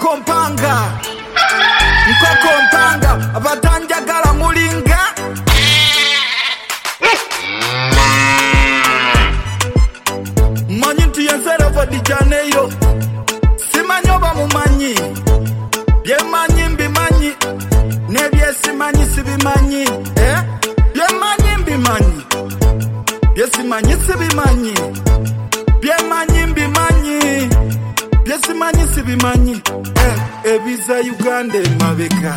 nkoko mpanga abatanjagala mulinga manyi nti yensera Rio de Janeiro simanyi oba mumanyi byemanyi mbimanyi nebyesimanyi sibimanyi byemanyi mbimanyi byesimanyi sibimanyi byemanyi mbimanyi byesimanyi sibimanyi ebiza Uganda emabeka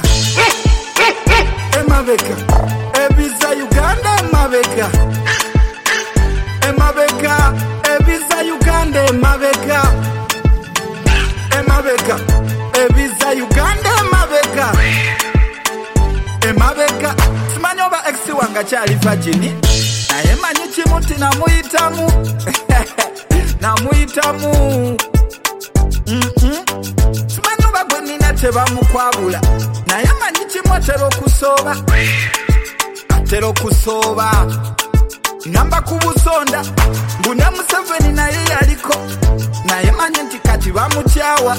ebiza Uganda emabeka ebiza Uganda emabeka ebiza Uganda emabeka simanyi oba ex wanga kyali virgin naye manyi kimuti namuyitamu simanyi oba gwe nina tebamukwabula naye manyi kimu atera okusooba ngamba ku busonda mbune Museveni naye yaliko naye manyi nti kati bamukyawa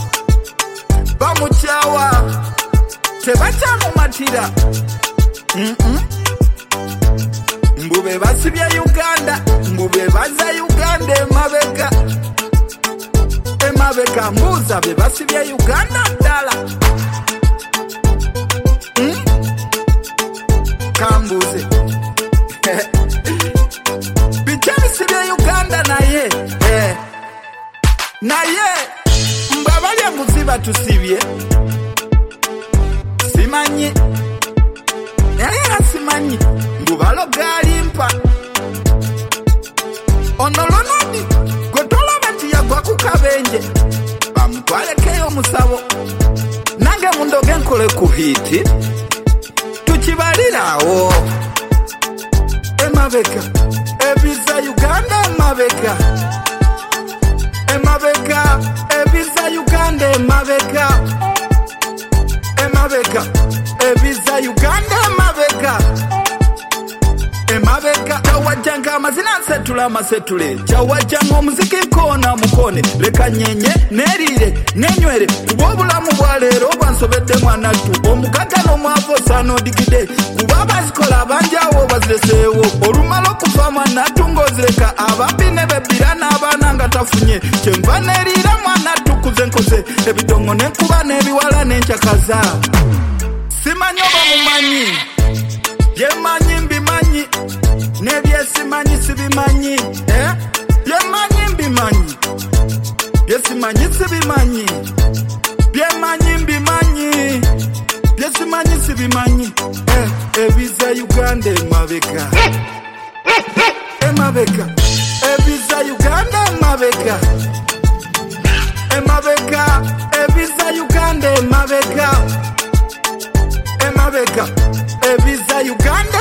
tebakyamumatira mbube basibya Uganda mbube baza Uganda emabeka mbuza be basibya Uganda ddala kambuze bikyabisibya Uganda naye mbabali enguzi batusibye simanyi naye asimanyi mbubalo galimpa ono Ronald gwetolaba nti yagwa ku kabenje bamutwalekeyo omusabo nange mundoge nkole ku hiti tukibalirawo emabeka ebiza Uganda emabeka ebiza Uganda emabeka ebiza Uganda emabeka chawajanga amazina nsetula amasetule chawajanga omuziki kona mukone leka nyenye nerire nenywere kuba obulamu bwa leero bwansobedde mwanattu omugaga n'omwavu osaanodigide kuba abazikola abanjawo bazireseewo olumala okufa mwanattu ng'ozireka ababbi ne bebbira n'abaana nga tafunye kyenva neriira mwanattu kuze nkoze ebidongo n'enkuba n'ebiwala n'enkyakaza simanyi oba mumanyi byemanyi mbimanyi nebyesimanyi sibimanyi byemanyi mbimanyi byesimanyi sibimanyi byemanyi mbimanyi byesimanyi sibimanyi ebiza Uganda emabeka ebiza Uganda emabeka ebiza Uganda emabeka ebiza Uganda